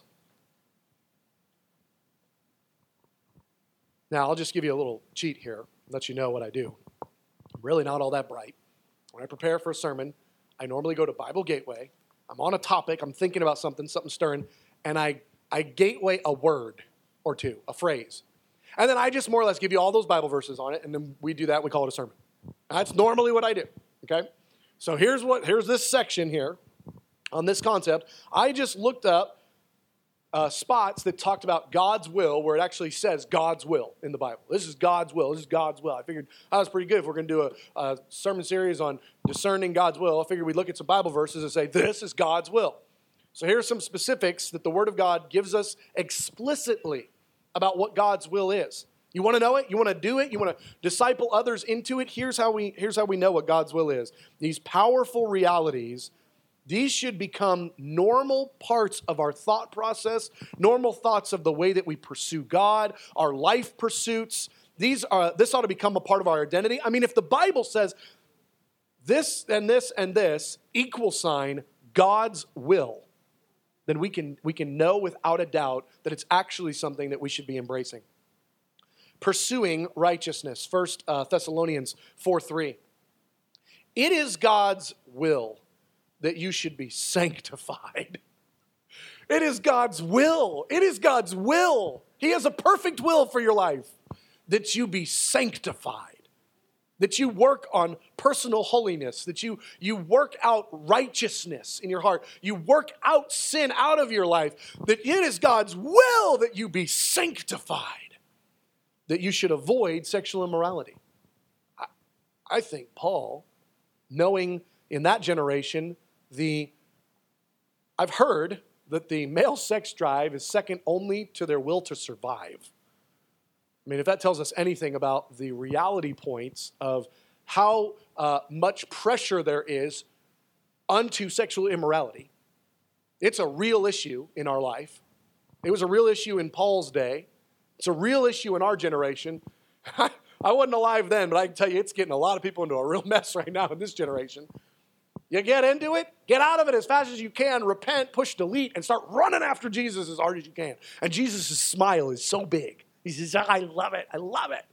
Now, I'll just give you a little cheat here, let you know what I do. I'm really not all that bright. When I prepare for a sermon, I normally go to Bible Gateway, I'm on a topic, I'm thinking about something, something stirring, and I, I gateway a word or two, a phrase. And then I just more or less give you all those Bible verses on it, and then we do that, we call it a sermon. That's normally what I do, okay? So here's what here's this section here on this concept. I just looked up uh, spots that talked about God's will, where it actually says God's will in the Bible. This is God's will. This is God's will. I figured that was pretty good. If we're going to do a, a sermon series on discerning God's will, I figured we'd look at some Bible verses and say, this is God's will. So here's some specifics that the Word of God gives us explicitly about what God's will is. You want to know it? You want to do it? You want to disciple others into it? Here's how we, here's how we know what God's will is. These powerful realities, these should become normal parts of our thought process, normal thoughts of the way that we pursue God, our life pursuits. These are, this ought to become a part of our identity. I mean, if the Bible says this and this and this equal sign God's will, then we can, we can know without a doubt that it's actually something that we should be embracing. Pursuing righteousness, First uh, Thessalonians four three. It is God's will that you should be sanctified. It is God's will. It is God's will. He has a perfect will for your life, that you be sanctified, that you work on personal holiness, that you, you work out righteousness in your heart, you work out sin out of your life, that it is God's will that you be sanctified, that you should avoid sexual immorality. I, I think Paul, knowing in that generation, the I've heard that the male sex drive is second only to their will to survive. I mean, if that tells us anything about the reality points of how uh, much pressure there is unto sexual immorality, it's a real issue in our life. It was a real issue in Paul's day. It's a real issue in our generation. I wasn't alive then, but I can tell you it's getting a lot of people into a real mess right now in this generation. You get into it, get out of it as fast as you can, repent, push delete, and start running after Jesus as hard as you can. And Jesus' smile is so big. He says, I love it, I love it.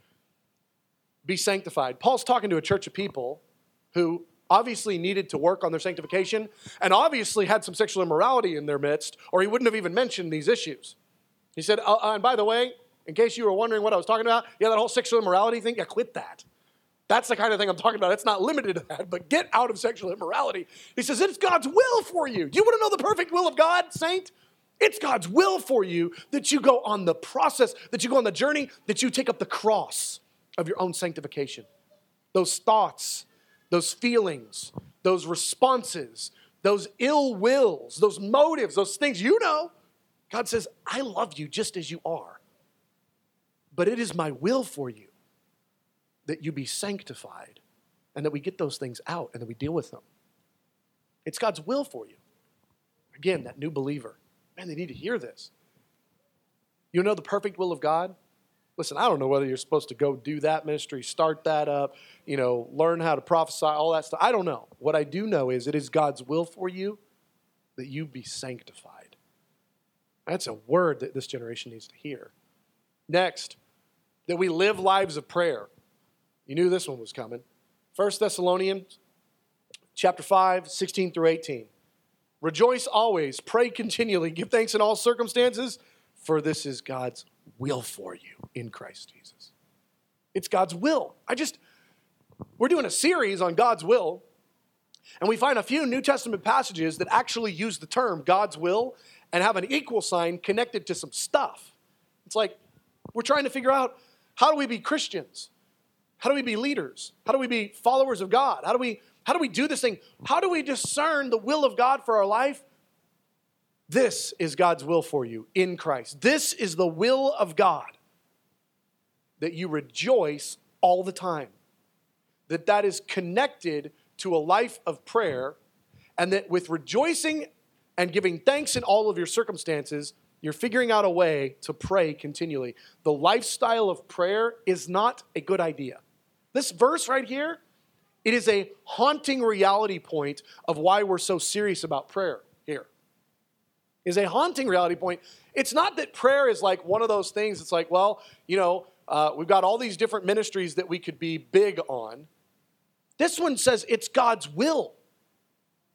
Be sanctified. Paul's talking to a church of people who obviously needed to work on their sanctification and obviously had some sexual immorality in their midst, or he wouldn't have even mentioned these issues. He said, uh, and by the way, in case you were wondering what I was talking about, yeah, that whole sexual immorality thing, yeah, quit that. That's the kind of thing I'm talking about. It's not limited to that, but get out of sexual immorality. He says, it's God's will for you. You want to know the perfect will of God, saint? It's God's will for you that you go on the process, that you go on the journey, that you take up the cross of your own sanctification. Those thoughts, those feelings, those responses, those ill wills, those motives, those things you know. God says, I love you just as you are. But it is my will for you that you be sanctified and that we get those things out and that we deal with them. It's God's will for you. Again, that new believer. Man, they need to hear this. You know the perfect will of God? Listen, I don't know whether you're supposed to go do that ministry, start that up, you know, learn how to prophesy, all that stuff. I don't know. What I do know is it is God's will for you that you be sanctified. That's a word that this generation needs to hear. Next, that we live lives of prayer. You knew this one was coming. First Thessalonians chapter five, sixteen through eighteen. Rejoice always, pray continually, give thanks in all circumstances, for this is God's will for you in Christ Jesus. It's God's will. I just, we're doing a series on God's will, and we find a few New Testament passages that actually use the term God's will and have an equal sign connected to some stuff. It's like we're trying to figure out, how do we be Christians? How do we be leaders? How do we be followers of God? How do we, how do we do this thing? How do we discern the will of God for our life? This is God's will for you in Christ. This is the will of God, that you rejoice all the time. That that is connected to a life of prayer, and that with rejoicing and giving thanks in all of your circumstances, you're figuring out a way to pray continually. The lifestyle of prayer is not a good idea. This verse right here, it is a haunting reality point of why we're so serious about prayer here. It is a haunting reality point. It's not that prayer is like one of those things. It's like, well, you know, uh, we've got all these different ministries that we could be big on. This one says it's God's will.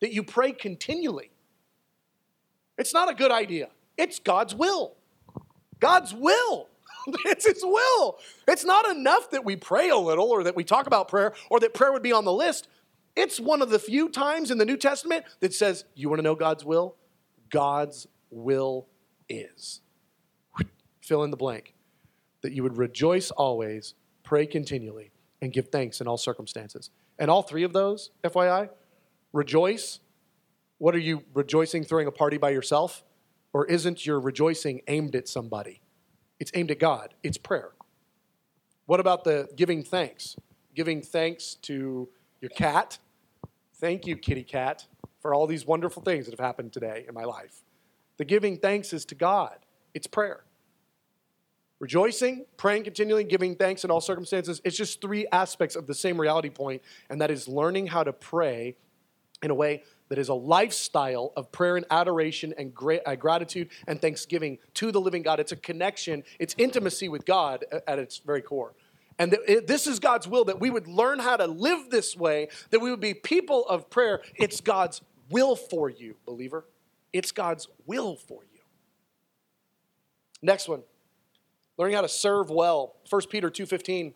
that you pray continually. It's not a good idea. It's God's will. God's will. It's his will. It's not enough that we pray a little or that we talk about prayer or that prayer would be on the list. It's one of the few times in the New Testament that says, you want to know God's will? God's will is. Fill in the blank. That you would rejoice always, pray continually, and give thanks in all circumstances. And all three of those, F Y I, rejoice. What are you rejoicing, throwing a party by yourself? Or isn't your rejoicing aimed at somebody? It's aimed at God. It's prayer. What about the giving thanks? Giving thanks to your cat. Thank you, kitty cat, for all these wonderful things that have happened today in my life. The giving thanks is to God. It's prayer. Rejoicing, praying continually, giving thanks in all circumstances. It's just three aspects of the same reality point, and that is learning how to pray in a way that is a lifestyle of prayer and adoration and gra- uh, gratitude and thanksgiving to the living God. It's a connection. It's intimacy with God at, at its very core. And th- it, this is God's will, that we would learn how to live this way, that we would be people of prayer. It's God's will for you, believer. It's God's will for you. Next one, learning how to serve well. First Peter two fifteen.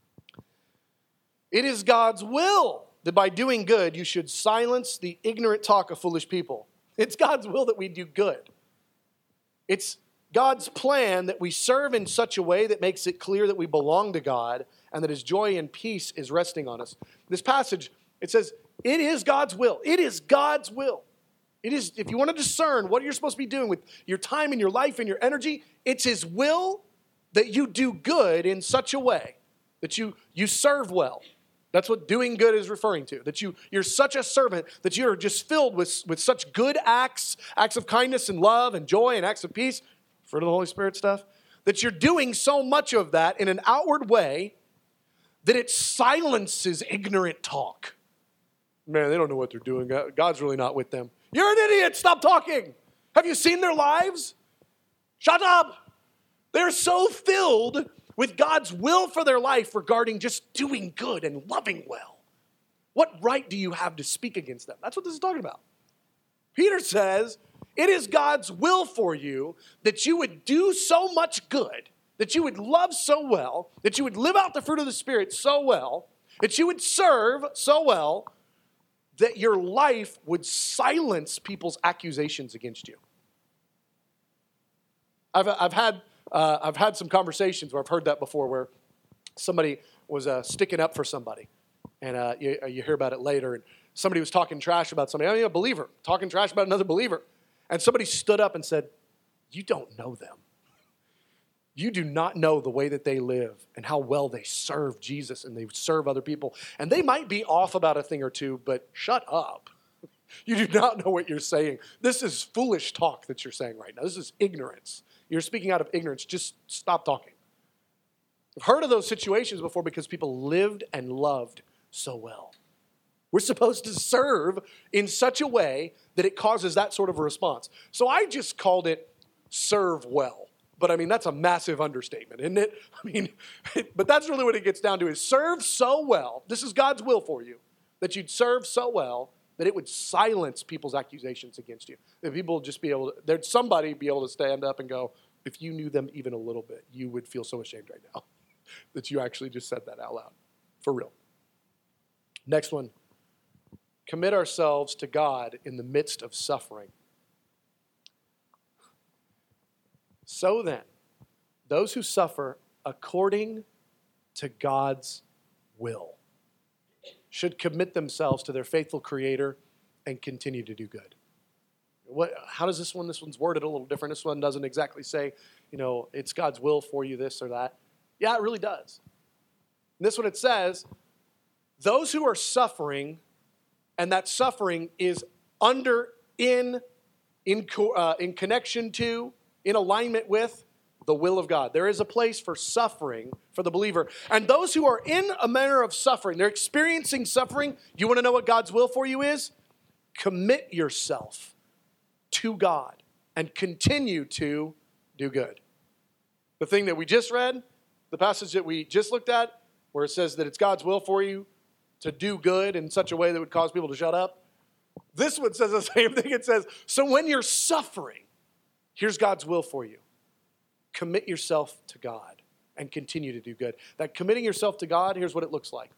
It is God's will that by doing good, you should silence the ignorant talk of foolish people. It's God's will that we do good. It's God's plan that we serve in such a way that makes it clear that we belong to God and that his joy and peace is resting on us. This passage, it says, it is God's will. It is God's will. It is, if you want to discern what you're supposed to be doing with your time and your life and your energy, it's his will that you do good in such a way that you, you serve well. That's what doing good is referring to. That you, you're such a servant that you're just filled with, with such good acts, acts of kindness and love and joy and acts of peace, fruit of the Holy Spirit stuff, that you're doing so much of that in an outward way that it silences ignorant talk. Man, they don't know what they're doing. God's really not with them. You're an idiot. Stop talking. Have you seen their lives? Shut up. They're so filled with God's will for their life regarding just doing good and loving well. What right do you have to speak against them? That's what this is talking about. Peter says, it is God's will for you that you would do so much good, that you would love so well, that you would live out the fruit of the Spirit so well, that you would serve so well, that your life would silence people's accusations against you. I've, I've had uh, I've had some conversations where I've heard that before, where somebody was uh, sticking up for somebody, and uh, you, you hear about it later, and somebody was talking trash about somebody. I mean, a believer talking trash about another believer, and somebody stood up and said, "You don't know them. You do not know the way that they live and how well they serve Jesus and they serve other people. And they might be off about a thing or two, but shut up. You do not know what you're saying. This is foolish talk that you're saying right now. This is ignorance. You're speaking out of ignorance. Just stop talking." I've heard of those situations before because people lived and loved so well. We're supposed to serve in such a way that it causes that sort of a response. So I just called it serve well. But I mean, that's a massive understatement, isn't it? I mean, but that's really what it gets down to, is serve so well. This is God's will for you, that you'd serve so well that it would silence people's accusations against you. That people would just be able to, there'd somebody be able to stand up and go, if you knew them even a little bit, you would feel so ashamed right now that you actually just said that out loud. For real. Next one. Commit ourselves to God in the midst of suffering. So then, those who suffer according to God's will should commit themselves to their faithful Creator and continue to do good. What, how does this one, this one's worded a little different. This one doesn't exactly say, you know, it's God's will for you, this or that. Yeah, it really does. And this one, it says, those who are suffering, and that suffering is under, in, in, uh, in connection to, in alignment with the will of God. There is a place for suffering for the believer. And those who are in a manner of suffering, they're experiencing suffering. You want to know what God's will for you is? Commit yourself to God and continue to do good. The thing that we just read, the passage that we just looked at, where it says that it's God's will for you to do good in such a way that would cause people to shut up, This one says the same thing. It says, so when you're suffering, here's God's will for you. Commit yourself to God and continue to do good. That committing yourself to God, here's what it looks like.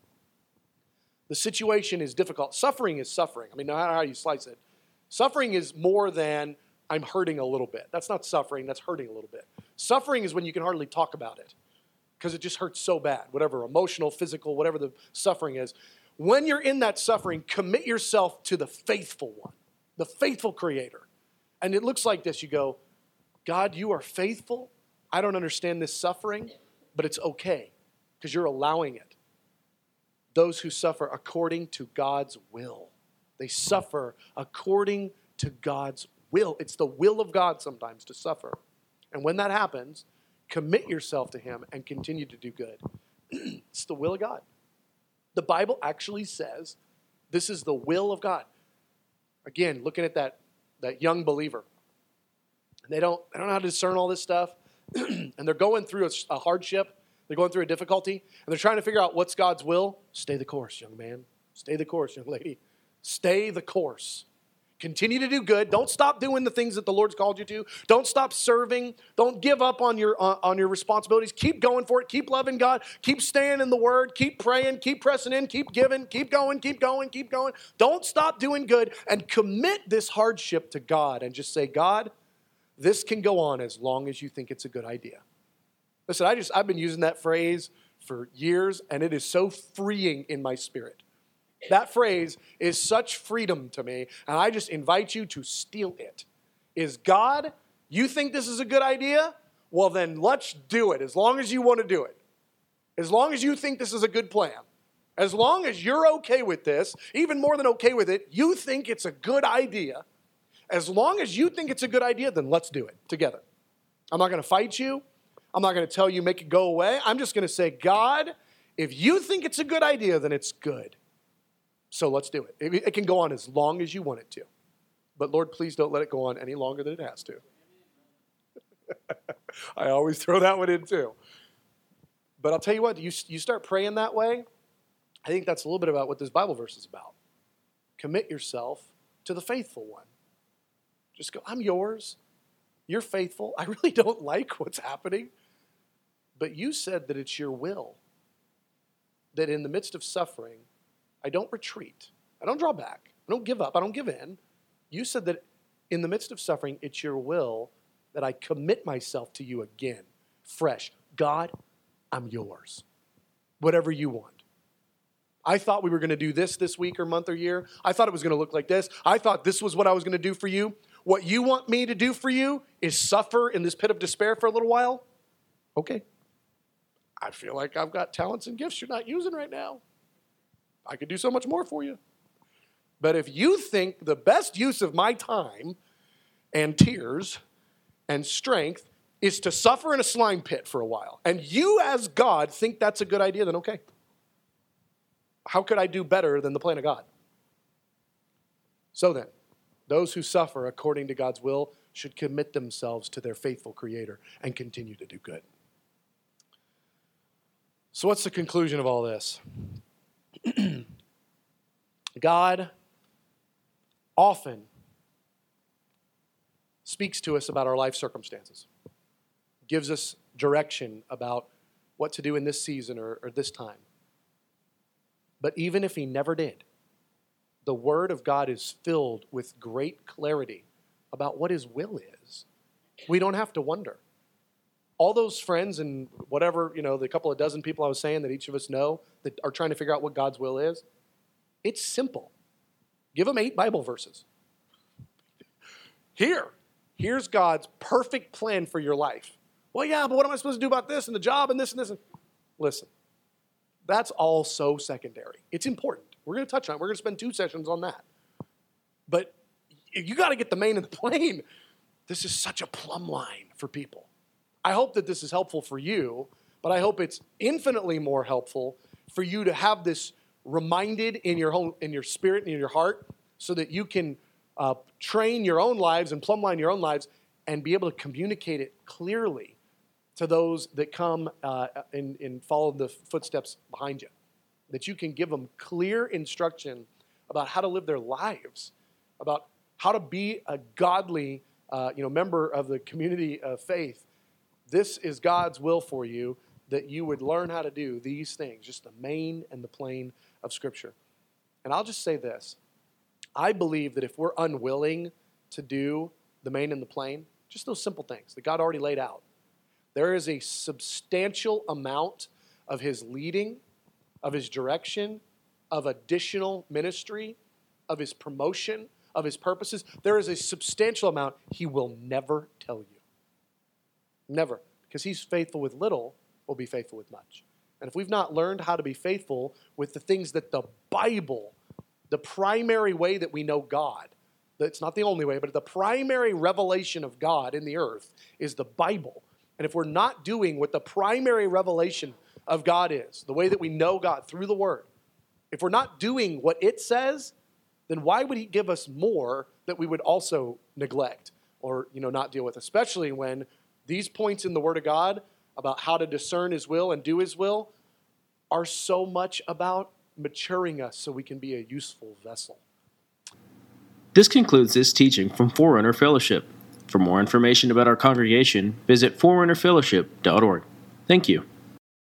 The situation is difficult. Suffering is suffering. I mean, no matter how you slice it. Suffering is more than I'm hurting a little bit. That's not suffering. That's hurting a little bit. Suffering is when you can hardly talk about it because it just hurts so bad, whatever, emotional, physical, whatever the suffering is. When you're in that suffering, commit yourself to the faithful one, the faithful creator. And it looks like this. You go, God, you are faithful. I don't understand this suffering, but it's okay because you're allowing it. Those who suffer according to God's will. They suffer according to God's will. It's the will of God sometimes to suffer. And when that happens, commit yourself to him and continue to do good. It's the will of God. The Bible actually says this is the will of God. Again, looking at that, that young believer. They don't, they don't know how to discern all this stuff. And they're going through a, a hardship. They're going through a difficulty. And they're trying to figure out what's God's will. Stay the course, young man. Stay the course, young lady. Stay the course. Continue to do good. Don't stop doing the things that the Lord's called you to. Don't stop serving. Don't give up on your uh, on your responsibilities. Keep going for it. Keep loving God. Keep staying in the Word. Keep praying. Keep pressing in. Keep giving. Keep going. Keep going. Keep going. Don't stop doing good and commit this hardship to God and just say, God, this can go on as long as you think it's a good idea. Listen, I just I've been using that phrase for years, and it is so freeing in my spirit. That phrase is such freedom to me, and I just invite you to steal it. Is God, you think this is a good idea? Well, then let's do it as long as you want to do it. As long as you think this is a good plan. As long as you're okay with this, even more than okay with it, you think it's a good idea. As long as you think it's a good idea, then let's do it together. I'm not going to fight you. I'm not going to tell you make it go away. I'm just going to say, God, if you think it's a good idea, then it's good. So let's do it. it. It can go on as long as you want it to. But Lord, please don't let it go on any longer than it has to. I always throw that one in too. But I'll tell you what, you, you start praying that way, I think that's a little bit about what this Bible verse is about. Commit yourself to the faithful one. Just go, I'm yours. You're faithful. I really don't like what's happening. But you said that it's your will. That in the midst of suffering, I don't retreat. I don't draw back. I don't give up. I don't give in. You said that in the midst of suffering, it's your will that I commit myself to you again, fresh. God, I'm yours. Whatever you want. I thought we were going to do this this week or month or year. I thought it was going to look like this. I thought this was what I was going to do for you. What you want me to do for you is suffer in this pit of despair for a little while? Okay. I feel like I've got talents and gifts you're not using right now. I could do so much more for you. But if you think the best use of my time and tears and strength is to suffer in a slime pit for a while, and you as God think that's a good idea, then okay. How could I do better than the plan of God? So then, those who suffer according to God's will should commit themselves to their faithful Creator and continue to do good. So what's the conclusion of all this? God often speaks to us about our life circumstances, gives us direction about what to do in this season or, or this time. But even if he never did, the Word of God is filled with great clarity about what his will is. We don't have to wonder. All those friends and whatever, you know, the couple of dozen people I was saying that each of us know that are trying to figure out what God's will is, it's simple. Give them eight Bible verses. Here, here's God's perfect plan for your life. Well, yeah, but what am I supposed to do about this and the job and this and this? And... Listen, that's all so secondary. It's important. We're going to touch on it. We're going to spend two sessions on that. But you got to get the main of the plane. This is such a plumb line for people. I hope that this is helpful for you, but I hope it's infinitely more helpful for you to have this reminded in your whole, in your spirit and in your heart so that you can uh, train your own lives and plumb line your own lives and be able to communicate it clearly to those that come uh, and, and follow the footsteps behind you. That you can give them clear instruction about how to live their lives about how to be a godly uh, you know, member of the community of faith, this is God's will for you, that you would learn how to do these things, just the main and the plain of Scripture. And I'll just say this. I believe that if we're unwilling to do the main and the plain, just those simple things that God already laid out, there is a substantial amount of his leading, of his direction, of additional ministry, of his promotion, of his purposes. There is a substantial amount he will never tell you. Never. Because he's faithful with little, will be faithful with much. And if we've not learned how to be faithful with the things that the Bible, the primary way that we know God, it's not the only way, but the primary revelation of God in the earth is the Bible. And if we're not doing what the primary revelation of God is, the way that we know God through the Word, if we're not doing what it says, then why would he give us more that we would also neglect or, you know, not deal with, especially when these points in the Word of God about how to discern his will and do his will are so much about maturing us so we can be a useful vessel. This concludes this teaching from Forerunner Fellowship. For more information about our congregation, visit forerunner fellowship dot org. Thank you.